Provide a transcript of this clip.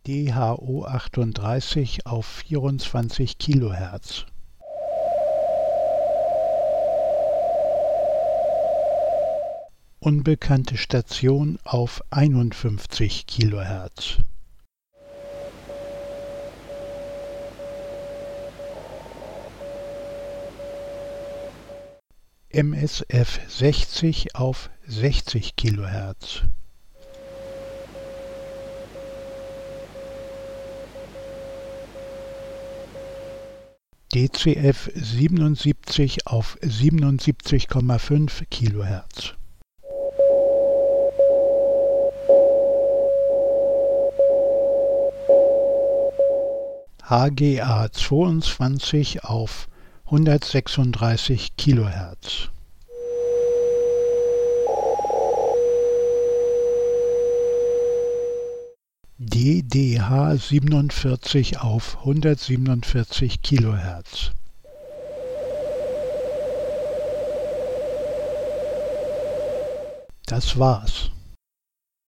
DHO 38 auf 24 kHz. Unbekannte Station auf 51 kHz. MSF 60 auf 60 kHz. DCF 77 auf 77,5 kHz. HGA 22 auf 136 kHz. DDH 47 auf 147 kHz. Das war's.